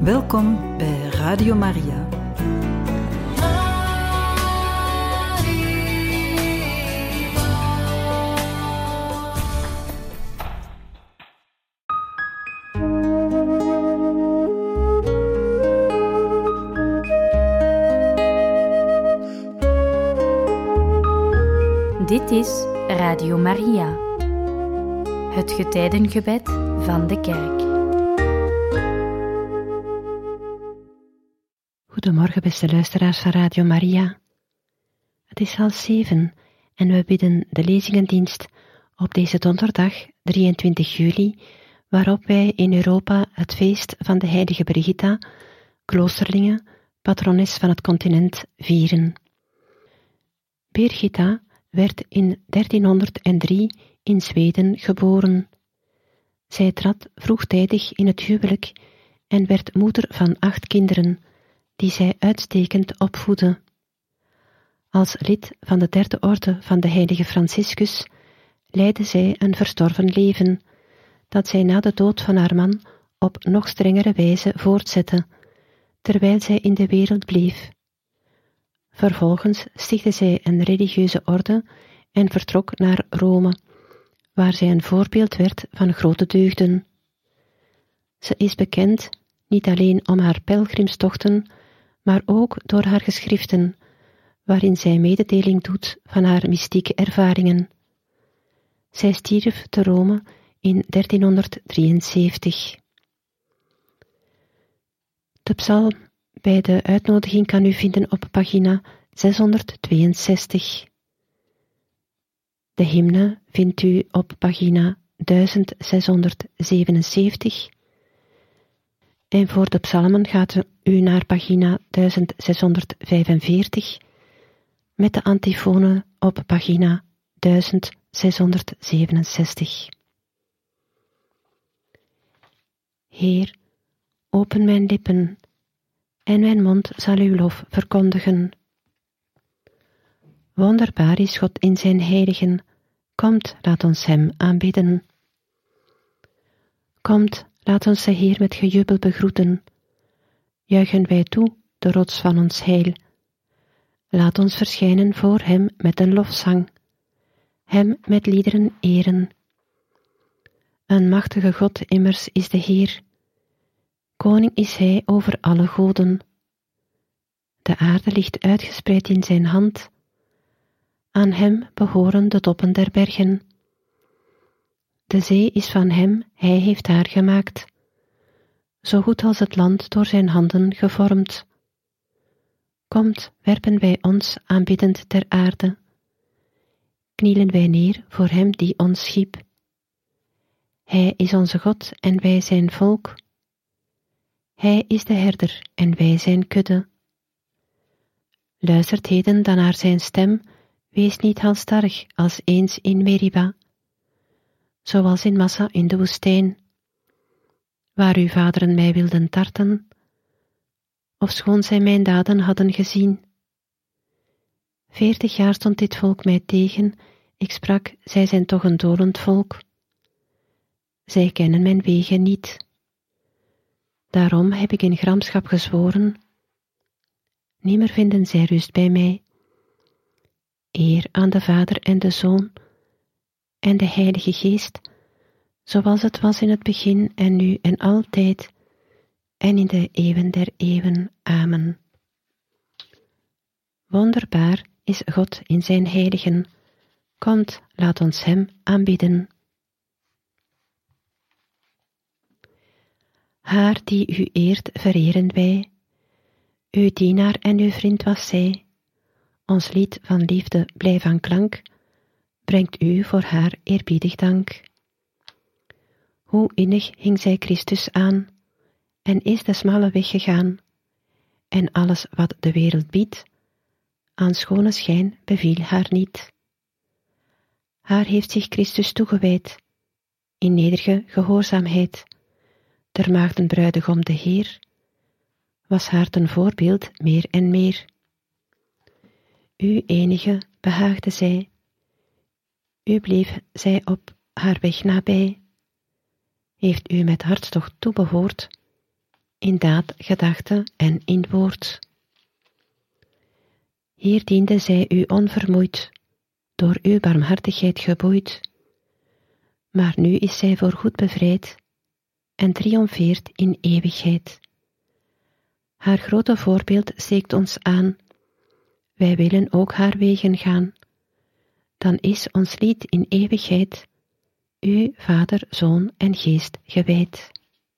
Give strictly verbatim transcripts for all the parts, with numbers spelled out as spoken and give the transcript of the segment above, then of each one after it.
Welkom bij Radio Maria. Dit is Radio Maria, het getijdengebed van de kerk. Goedemorgen, beste luisteraars van Radio Maria. Het is half zeven en we bidden de lezingendienst op deze donderdag, drieëntwintig juli, waarop wij in Europa het feest van de heilige Brigitta, kloosterlinge, patrones van het continent, vieren. Birgitta werd in dertienhonderddrie in Zweden geboren. Zij trad vroegtijdig in het huwelijk en werd moeder van acht kinderen, die zij uitstekend opvoedde. Als lid van de derde orde van de heilige Franciscus leidde zij een verstorven leven, dat zij na de dood van haar man op nog strengere wijze voortzette, terwijl zij in de wereld bleef. Vervolgens stichtte zij een religieuze orde en vertrok naar Rome, waar zij een voorbeeld werd van grote deugden. Ze is bekend niet alleen om haar pelgrimstochten, maar ook door haar geschriften, waarin zij mededeling doet van haar mystieke ervaringen. Zij stierf te Rome in dertienhonderddrieënzeventig. De psalm bij de uitnodiging kan u vinden op pagina zeshonderdtweeënzestig. De hymne vindt u op pagina zeszonderzevenenzeventig. En voor de psalmen gaat u naar pagina zeszondervijfenveertig met de antifone op pagina zeszonderzevenenzestig. Heer, open mijn lippen en mijn mond zal uw lof verkondigen. Wonderbaar is God in zijn heiligen, komt, laat ons hem aanbidden. Komt, laat ons de Heer met gejubel begroeten. Juichen wij toe, de rots van ons heil. Laat ons verschijnen voor hem met een lofzang, hem met liederen eren. Een machtige God immers is de Heer. Koning is hij over alle goden. De aarde ligt uitgespreid in zijn hand. Aan hem behoren de toppen der bergen. De zee is van hem, hij heeft haar gemaakt, zo goed als het land door zijn handen gevormd. Komt, werpen wij ons aanbiddend ter aarde. Knielen wij neer voor hem die ons schiep. Hij is onze God en wij zijn volk. Hij is de herder en wij zijn kudde. Luistert heden dan naar zijn stem, wees niet halstarrig als eens in Meriba, zoals in Massa in de woestijn, waar uw vaderen mij wilden tarten, ofschoon zij mijn daden hadden gezien. Veertig jaar stond dit volk mij tegen, ik sprak, zij zijn toch een dolend volk. Zij kennen mijn wegen niet. Daarom heb ik in gramschap gezworen, nimmer vinden zij rust bij mij. Eer aan de Vader en de Zoon en de Heilige Geest, zoals het was in het begin en nu en altijd, en in de eeuwen der eeuwen. Amen. Wonderbaar is God in zijn heiligen. Komt, laat ons hem aanbidden. Haar die u eert, vereren wij. Uw dienaar en uw vriend was zij. Ons lied van liefde blij van klank, brengt u voor haar eerbiedig dank. Hoe innig hing zij Christus aan, en is de smalle weg gegaan, en alles wat de wereld biedt, aan schone schijn beviel haar niet. Haar heeft zich Christus toegewijd, in nederige gehoorzaamheid, der maagden bruidegom de Heer, was haar ten voorbeeld meer en meer. U enige behaagde zij, u bleef zij op haar weg nabij, heeft u met hartstocht toebehoord, in daad, gedachte en in woord. Hier diende zij u onvermoeid, door uw barmhartigheid geboeid, maar nu is zij voorgoed bevrijd en triomfeert in eeuwigheid. Haar grote voorbeeld steekt ons aan, wij willen ook haar wegen gaan, dan is ons lied in eeuwigheid, u, Vader, Zoon en Geest gewijd.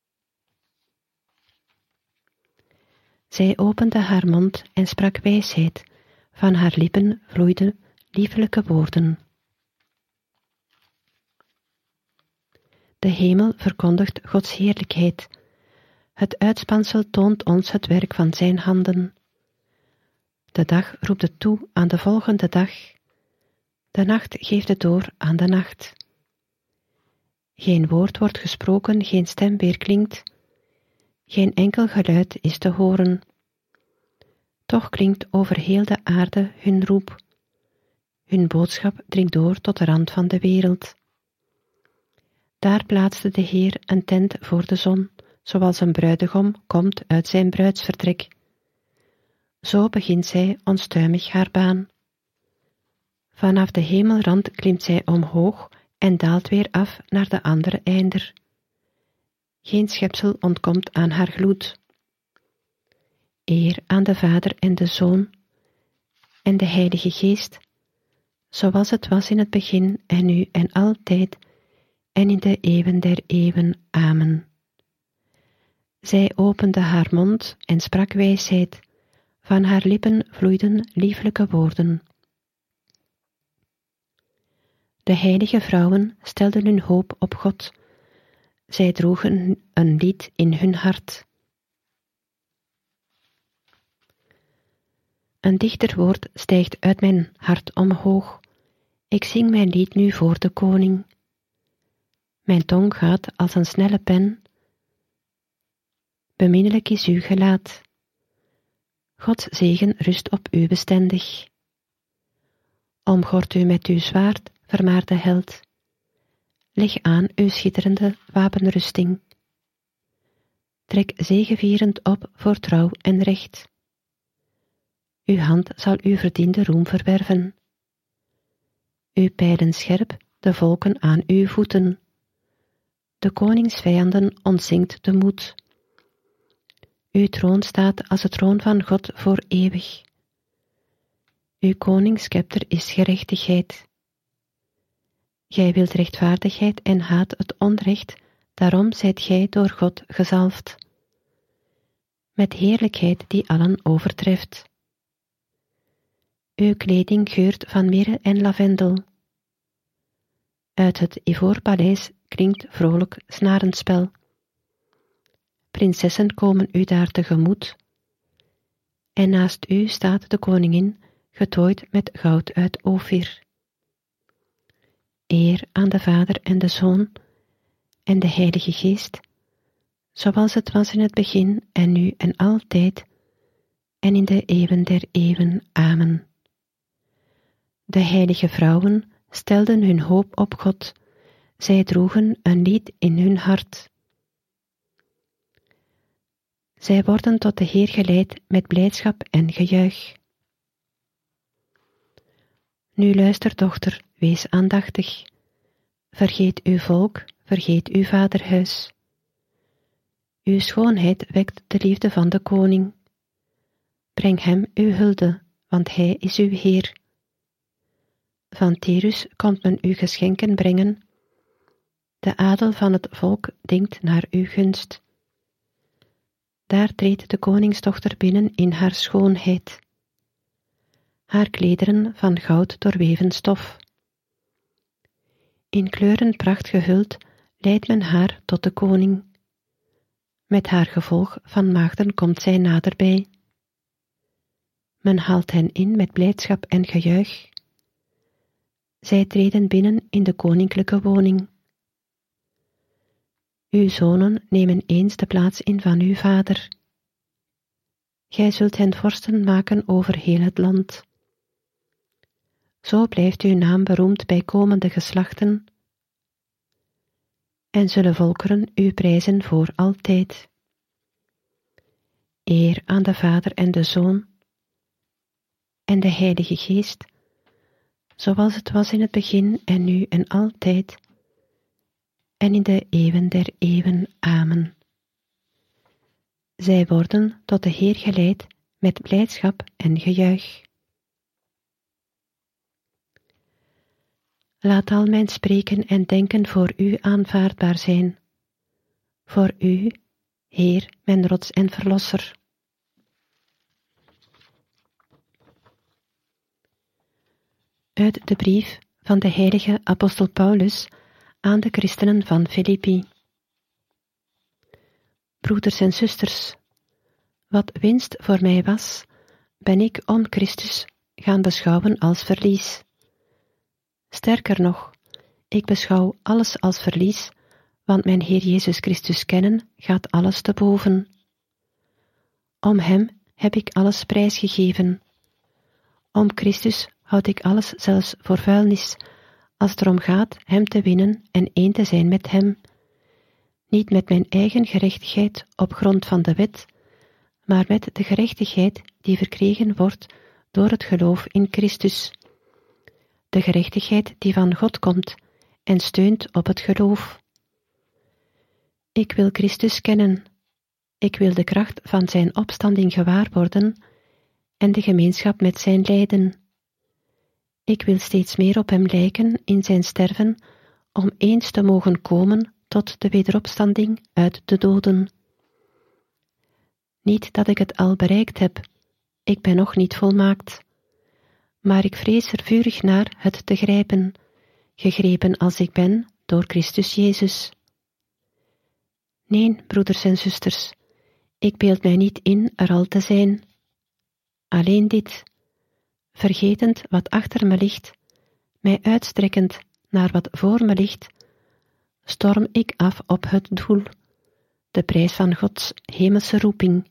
Zij opende haar mond en sprak wijsheid, van haar lippen vloeiden liefelijke woorden. De hemel verkondigt Gods heerlijkheid, het uitspansel toont ons het werk van zijn handen. De dag roept het toe aan de volgende dag, de nacht geeft het door aan de nacht. Geen woord wordt gesproken, geen stem weerklinkt, geen enkel geluid is te horen. Toch klinkt over heel de aarde hun roep. Hun boodschap dringt door tot de rand van de wereld. Daar plaatste de Heer een tent voor de zon, zoals een bruidegom komt uit zijn bruidsvertrek. Zo begint zij onstuimig haar baan. Vanaf de hemelrand klimt zij omhoog en daalt weer af naar de andere einder. Geen schepsel ontkomt aan haar gloed. Eer aan de Vader en de Zoon en de Heilige Geest, zoals het was in het begin en nu en altijd en in de eeuwen der eeuwen. Amen. Zij opende haar mond en sprak wijsheid, van haar lippen vloeiden lieflijke woorden. De heilige vrouwen stelden hun hoop op God, zij droegen een lied in hun hart. Een dichter woord stijgt uit mijn hart omhoog, ik zing mijn lied nu voor de koning. Mijn tong gaat als een snelle pen, beminnelijk is uw gelaat. Gods zegen rust op u bestendig. Omgord u met uw zwaard, vermaarde held. Leg aan uw schitterende wapenrusting. Trek zegevierend op voor trouw en recht. Uw hand zal uw verdiende roem verwerven. Uw pijlen scherp, de volken aan uw voeten. De koningsvijanden ontzinkt de moed. Uw troon staat als de troon van God voor eeuwig. Uw koningsscepter is gerechtigheid. Gij wilt rechtvaardigheid en haat het onrecht, daarom zijt gij door God gezalfd. Met heerlijkheid die allen overtreft. Uw kleding geurt van mirre en lavendel. Uit het ivoorpaleis klinkt vrolijk snarenspel. Prinsessen komen u daar tegemoet. En naast u staat de koningin, getooid met goud uit Ofir. Eer aan de Vader en de Zoon en de Heilige Geest, zoals het was in het begin en nu en altijd en in de eeuwen der eeuwen. Amen. De heilige vrouwen stelden hun hoop op God, zij droegen een lied in hun hart. Zij worden tot de Heer geleid met blijdschap en gejuich. Nu luister, dochter, wees aandachtig. Vergeet uw volk, vergeet uw vaderhuis. Uw schoonheid wekt de liefde van de koning. Breng hem uw hulde, want hij is uw Heer. Van Tyrus komt men uw geschenken brengen. De adel van het volk denkt naar uw gunst. Daar treedt de koningsdochter binnen in haar schoonheid. Haar klederen van goud doorweven stof. In kleuren pracht gehuld leidt men haar tot de koning. Met haar gevolg van maagden komt zij naderbij. Men haalt hen in met blijdschap en gejuich. Zij treden binnen in de koninklijke woning. Uw zonen nemen eens de plaats in van uw vader. Gij zult hen vorsten maken over heel het land. Zo blijft uw naam beroemd bij komende geslachten, en zullen volkeren u prijzen voor altijd. Eer aan de Vader en de Zoon en de Heilige Geest, zoals het was in het begin en nu en altijd, en in de eeuwen der eeuwen. Amen. Zij worden tot de Heer geleid met blijdschap en gejuich. Laat al mijn spreken en denken voor u aanvaardbaar zijn, voor u, Heer, mijn rots en verlosser. Uit de brief van de heilige apostel Paulus aan de christenen van Filippi. Broeders en zusters, wat winst voor mij was, ben ik om Christus gaan beschouwen als verlies. Sterker nog, ik beschouw alles als verlies, want mijn Heer Jezus Christus kennen gaat alles te boven. Om Hem heb ik alles prijsgegeven. Om Christus houd ik alles zelfs voor vuilnis, als het erom gaat Hem te winnen en één te zijn met Hem. Niet met mijn eigen gerechtigheid op grond van de wet, maar met de gerechtigheid die verkregen wordt door het geloof in Christus. De gerechtigheid die van God komt en steunt op het geloof. Ik wil Christus kennen. Ik wil de kracht van zijn opstanding gewaar worden en de gemeenschap met zijn lijden. Ik wil steeds meer op hem lijken in zijn sterven, om eens te mogen komen tot de wederopstanding uit de doden. Niet dat ik het al bereikt heb, ik ben nog niet volmaakt, maar ik vrees er vurig naar het te grijpen, gegrepen als ik ben door Christus Jezus. Nee, broeders en zusters, ik beeld mij niet in er al te zijn. Alleen dit, vergetend wat achter me ligt, mij uitstrekkend naar wat voor me ligt, storm ik af op het doel, de prijs van Gods hemelse roeping.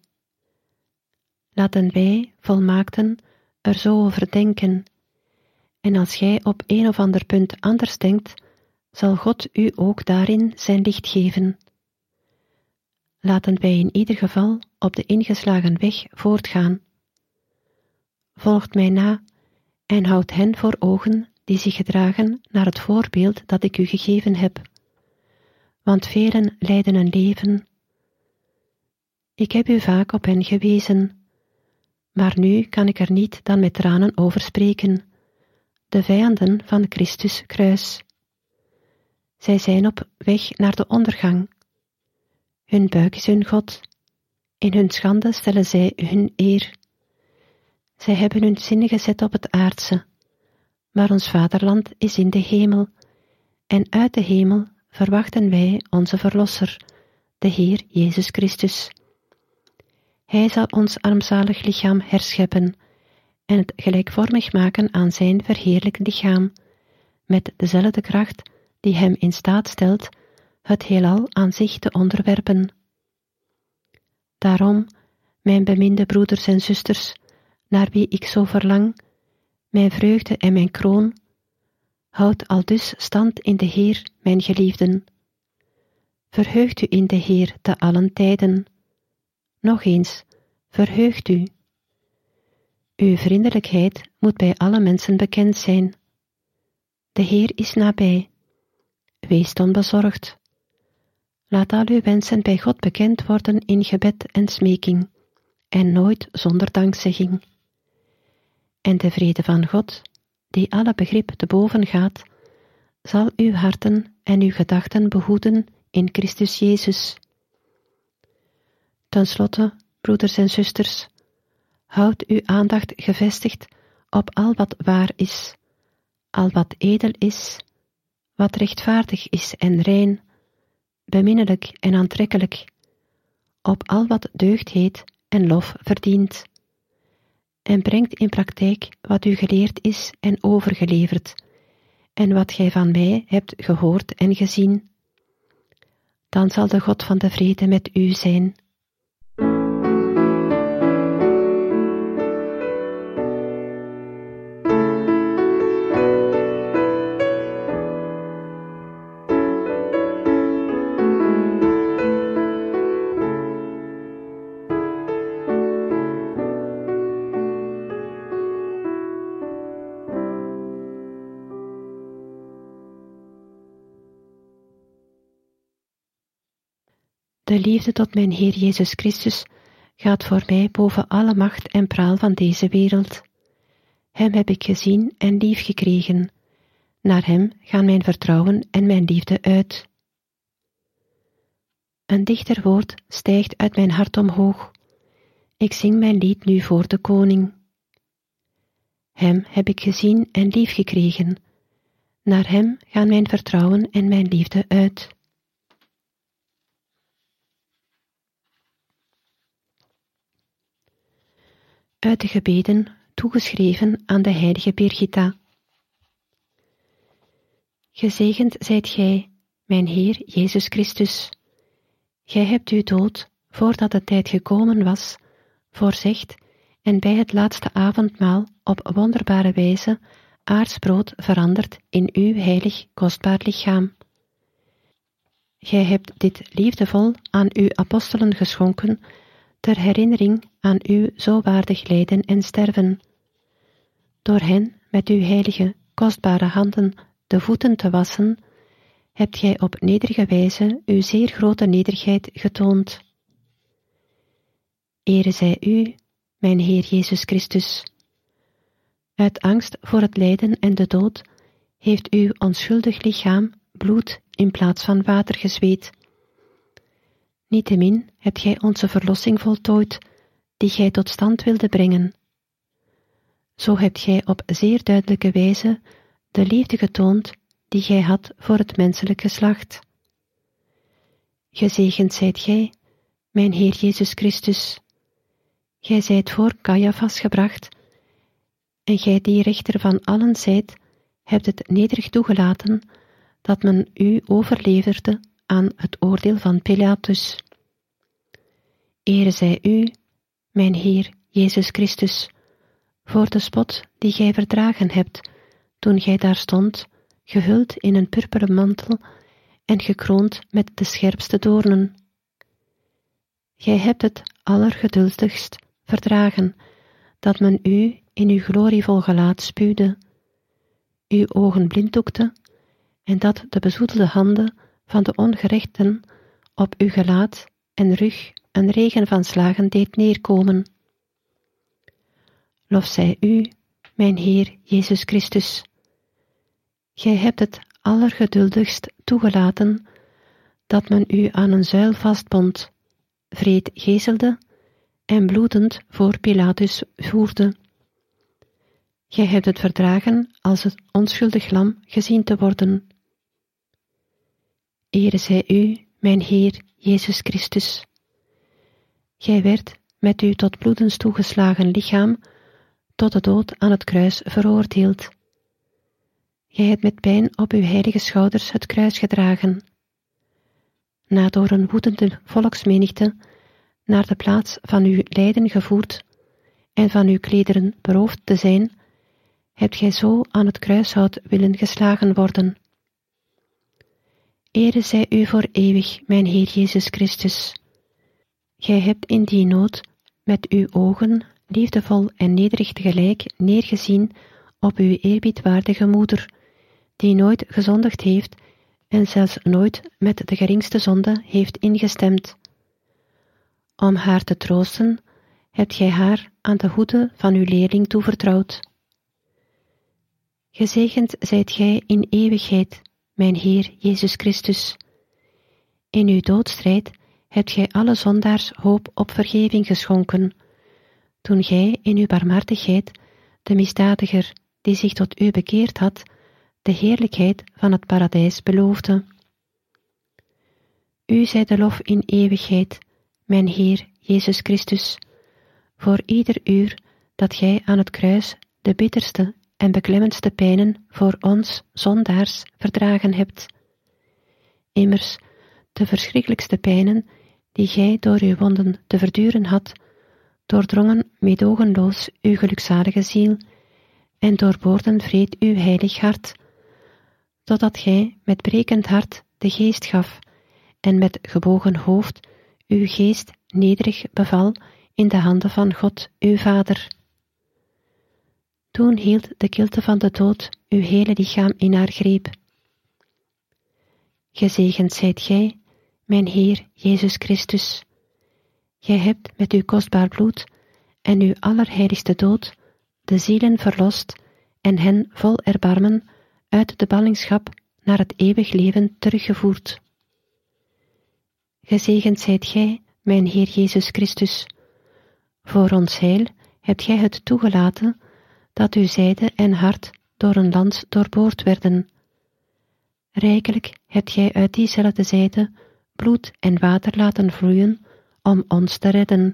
Laten wij, volmaakten, er zo over denken, en als gij op een of ander punt anders denkt, zal God u ook daarin zijn licht geven. Laten wij in ieder geval op de ingeslagen weg voortgaan. Volgt mij na en houdt hen voor ogen die zich gedragen naar het voorbeeld dat ik u gegeven heb. Want velen leiden een leven. Ik heb u vaak op hen gewezen, maar nu kan ik er niet dan met tranen over spreken, de vijanden van Christus kruis. Zij zijn op weg naar de ondergang. Hun buik is hun God. In hun schande stellen zij hun eer. Zij hebben hun zinnen gezet op het aardse, maar ons vaderland is in de hemel, en uit de hemel verwachten wij onze Verlosser, de Heer Jezus Christus. Hij zal ons armzalig lichaam herscheppen en het gelijkvormig maken aan zijn verheerlijkt lichaam, met dezelfde kracht die hem in staat stelt het heelal aan zich te onderwerpen. Daarom, mijn beminde broeders en zusters, naar wie ik zo verlang, mijn vreugde en mijn kroon, houd aldus stand in de Heer, mijn geliefden. Verheugt u in de Heer te allen tijden. Nog eens, verheugt u. Uw vriendelijkheid moet bij alle mensen bekend zijn. De Heer is nabij. Wees onbezorgd. Laat al uw wensen bij God bekend worden in gebed en smeking, en nooit zonder dankzegging. En de vrede van God, die alle begrip te boven gaat, zal uw harten en uw gedachten behoeden in Christus Jezus. Ten slotte, broeders en zusters, houd uw aandacht gevestigd op al wat waar is, al wat edel is, wat rechtvaardig is en rein, beminnelijk en aantrekkelijk, op al wat deugd heet en lof verdient. En brengt in praktijk wat u geleerd is en overgeleverd, en wat gij van mij hebt gehoord en gezien. Dan zal de God van de vrede met u zijn. De liefde tot mijn Heer Jezus Christus gaat voor mij boven alle macht en praal van deze wereld. Hem heb ik gezien en lief gekregen. Naar hem gaan mijn vertrouwen en mijn liefde uit. Een dichter woord stijgt uit mijn hart omhoog. Ik zing mijn lied nu voor de koning. Hem heb ik gezien en lief gekregen. Naar hem gaan mijn vertrouwen en mijn liefde uit. Uit de gebeden toegeschreven aan de heilige Birgitta. Gezegend zijt gij, mijn Heer Jezus Christus. Gij hebt uw dood, voordat de tijd gekomen was, voorzegd en bij het laatste avondmaal op wonderbare wijze aards brood veranderd in uw heilig kostbaar lichaam. Gij hebt dit liefdevol aan uw apostelen geschonken, ter herinnering aan uw zo waardig lijden en sterven. Door hen met uw heilige, kostbare handen de voeten te wassen, hebt gij op nederige wijze uw zeer grote nederigheid getoond. Ere zij u, mijn Heer Jezus Christus. Uit angst voor het lijden en de dood heeft uw onschuldig lichaam bloed in plaats van water gezweet. Niettemin hebt gij onze verlossing voltooid, die gij tot stand wilde brengen. Zo hebt gij op zeer duidelijke wijze de liefde getoond die gij had voor het menselijk geslacht. Gezegend zijt gij, mijn Heer Jezus Christus. Gij zijt voor Caiaphas gebracht, en gij die rechter van allen zijt, hebt het nederig toegelaten dat men u overleverde aan het oordeel van Pilatus. Ere zij u, mijn Heer Jezus Christus, voor de spot die gij verdragen hebt, toen gij daar stond, gehuld in een purperen mantel en gekroond met de scherpste doornen. Gij hebt het allergeduldigst verdragen, dat men u in uw glorievol gelaat spuwde, uw ogen blinddoekte, en dat de bezoedelde handen van de ongerechten op uw gelaat en rug een regen van slagen deed neerkomen. Lof zij u, mijn Heer Jezus Christus. Gij hebt het allergeduldigst toegelaten dat men u aan een zuil vastbond, wreed gezelde en bloedend voor Pilatus voerde. Gij hebt het verdragen als het onschuldig lam gezien te worden. Ere zij u, mijn Heer Jezus Christus. Gij werd met uw tot bloedens toegeslagen lichaam tot de dood aan het kruis veroordeeld. Gij hebt met pijn op uw heilige schouders het kruis gedragen. Na door een woedende volksmenigte naar de plaats van uw lijden gevoerd en van uw klederen beroofd te zijn, hebt gij zo aan het kruishout willen geslagen worden. Ere zij u voor eeuwig, mijn Heer Jezus Christus. Gij hebt in die nood met uw ogen, liefdevol en nederig tegelijk, neergezien op uw eerbiedwaardige moeder, die nooit gezondigd heeft en zelfs nooit met de geringste zonde heeft ingestemd. Om haar te troosten, hebt gij haar aan de hoede van uw leerling toevertrouwd. Gezegend zijt gij in eeuwigheid, mijn Heer Jezus Christus. In uw doodstrijd hebt gij alle zondaars hoop op vergeving geschonken, toen gij in uw barmhartigheid de misdadiger die zich tot u bekeerd had, de heerlijkheid van het paradijs beloofde. U zij de lof in eeuwigheid, mijn Heer Jezus Christus, voor ieder uur dat gij aan het kruis de bitterste en beklemmendste pijnen voor ons zondaars verdragen hebt. Immers, de verschrikkelijkste pijnen die gij door uw wonden te verduren had, doordrongen meedogenloos uw gelukzalige ziel en doorboorden vreed uw heilig hart, totdat gij met brekend hart de geest gaf en met gebogen hoofd uw geest nederig beval in de handen van God, uw Vader. Toen hield de kilte van de dood uw hele lichaam in haar greep. Gezegend zijt gij, mijn Heer Jezus Christus. Gij hebt met uw kostbaar bloed en uw allerheiligste dood de zielen verlost en hen vol erbarmen uit de ballingschap naar het eeuwig leven teruggevoerd. Gezegend zijt gij, mijn Heer Jezus Christus. Voor ons heil hebt gij het toegelaten dat uw zijde en hart door een lans doorboord werden. Rijkelijk hebt gij uit diezelfde zijde bloed en water laten vloeien om ons te redden.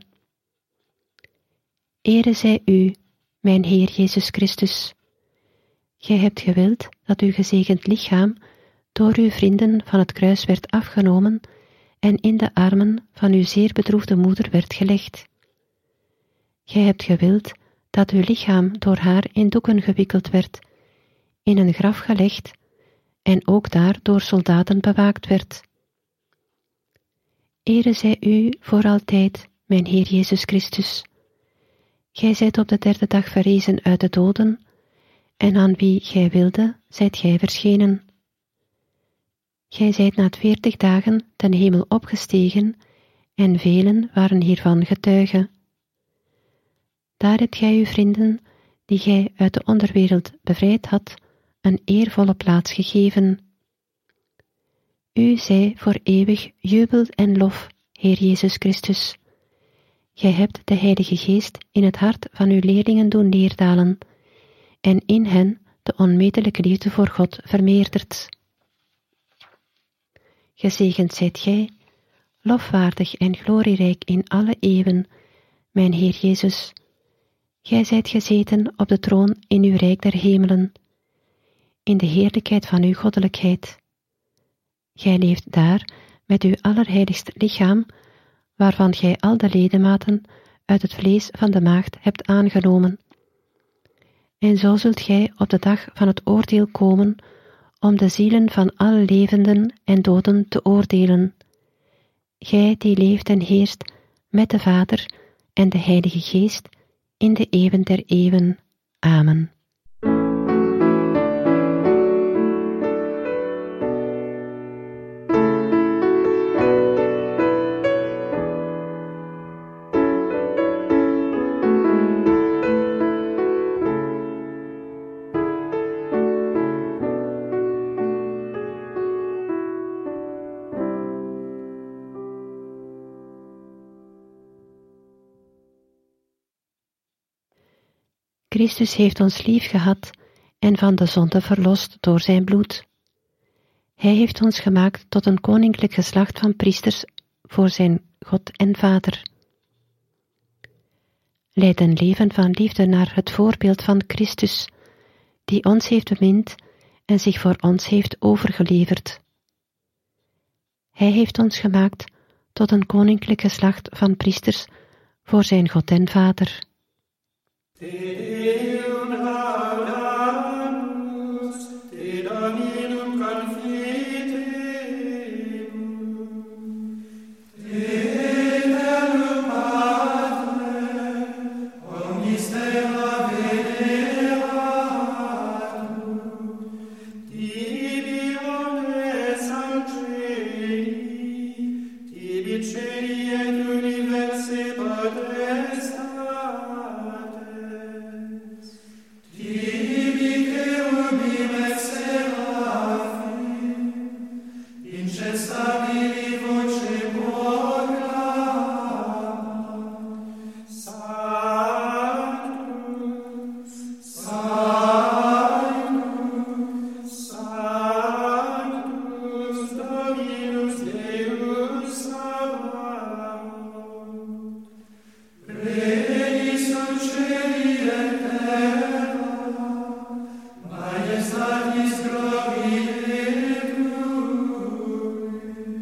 Ere zij u, mijn Heer Jezus Christus. Gij hebt gewild dat uw gezegend lichaam door uw vrienden van het kruis werd afgenomen en in de armen van uw zeer bedroefde moeder werd gelegd. Gij hebt gewild dat uw lichaam door haar in doeken gewikkeld werd, in een graf gelegd en ook daar door soldaten bewaakt werd. Ere zij u voor altijd, mijn Heer Jezus Christus. Gij zijt op de derde dag verrezen uit de doden, en aan wie gij wilde, zijt gij verschenen. Gij zijt na veertig dagen ten hemel opgestegen, en velen waren hiervan getuigen. Daar hebt gij uw vrienden, die gij uit de onderwereld bevrijd had, een eervolle plaats gegeven. U zij voor eeuwig jubel en lof, Heer Jezus Christus. Gij hebt de Heilige Geest in het hart van uw leerlingen doen neerdalen, en in hen de onmetelijke liefde voor God vermeerderd. Gezegend zijt gij, lofwaardig en glorierijk in alle eeuwen, mijn Heer Jezus. Gij zijt gezeten op de troon in uw rijk der hemelen, in de heerlijkheid van uw goddelijkheid. Gij leeft daar met uw allerheiligst lichaam, waarvan gij al de ledematen uit het vlees van de maagd hebt aangenomen. En zo zult gij op de dag van het oordeel komen, om de zielen van alle levenden en doden te oordelen. Gij die leeft en heerst met de Vader en de Heilige Geest, in de eeuwen der eeuwen. Amen. Christus heeft ons lief gehad en van de zonde verlost door zijn bloed. Hij heeft ons gemaakt tot een koninklijk geslacht van priesters voor zijn God en Vader. Leid een leven van liefde naar het voorbeeld van Christus, die ons heeft bemind en zich voor ons heeft overgeleverd. Hij heeft ons gemaakt tot een koninklijk geslacht van priesters voor zijn God en Vader. Deum laudamus, te Dominum confitemus, te Deum Patre, omnis terra veneratum, tibi omnes angeli, tibi celi et universe potestas, Majestatis glorie Tui.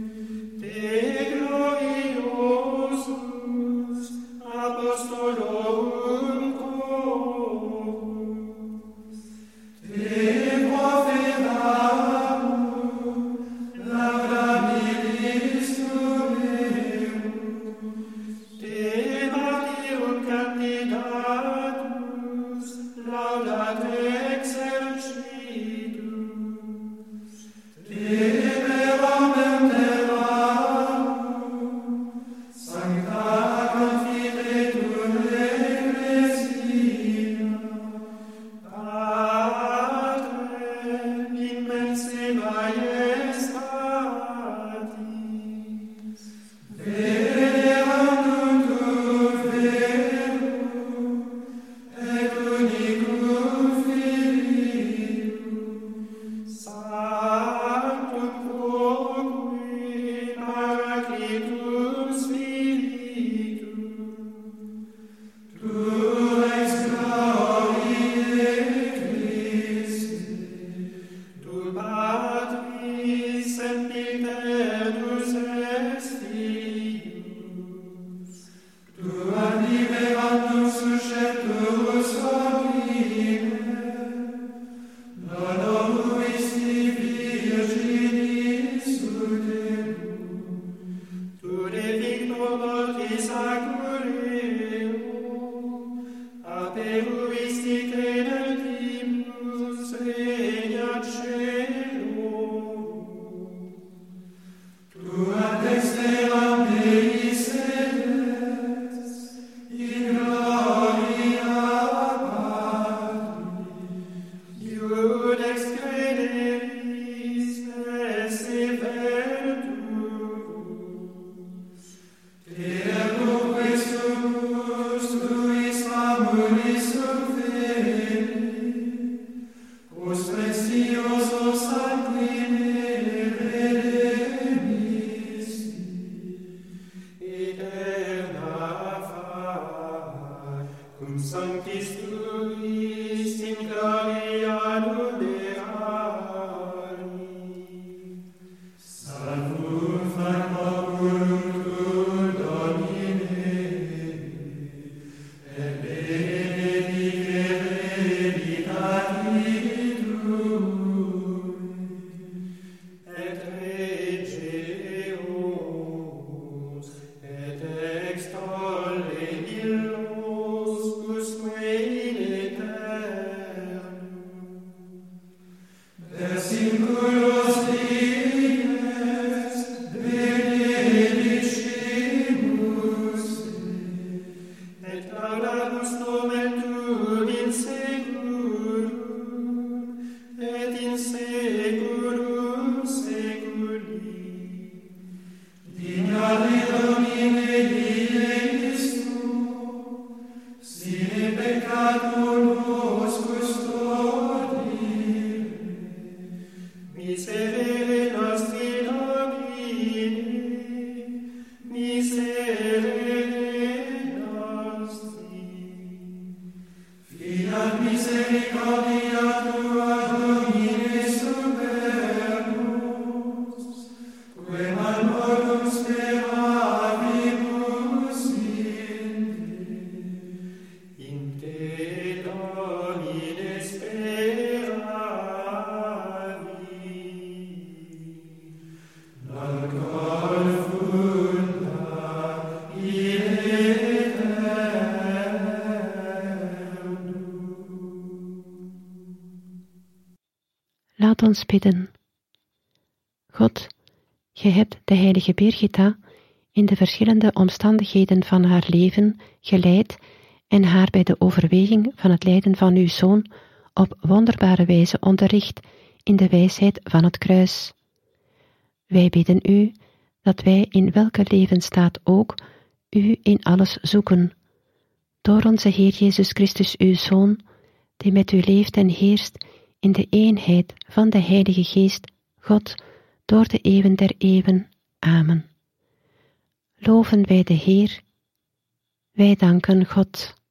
ons bidden. God, Gij hebt de heilige Birgitta in de verschillende omstandigheden van haar leven geleid en haar bij de overweging van het lijden van uw Zoon op wonderbare wijze onderricht in de wijsheid van het kruis. Wij bidden u dat wij in welke levensstaat ook u in alles zoeken, door onze Heer Jezus Christus uw Zoon, die met u leeft en heerst in de eenheid van de Heilige Geest, God, door de eeuwen der eeuwen. Amen. Loven wij de Heer. Wij danken God.